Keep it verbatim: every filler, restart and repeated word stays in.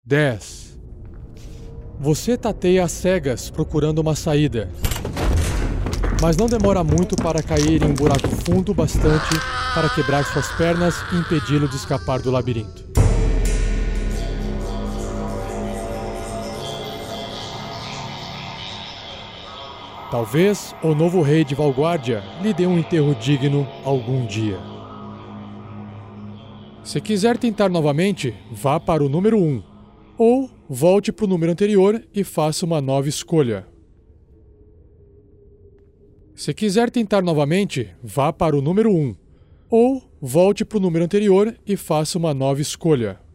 dez. Você tateia às cegas procurando uma saída, mas não demora muito para cair em um buraco fundo bastante para quebrar suas pernas e impedi-lo de escapar do labirinto. Talvez o novo rei de Valguardia lhe dê um enterro digno algum dia. Se quiser tentar novamente, vá para o número um, ou volte para o número anterior e faça uma nova escolha. Se quiser tentar novamente, vá para o número um, ou volte para o número anterior e faça uma nova escolha.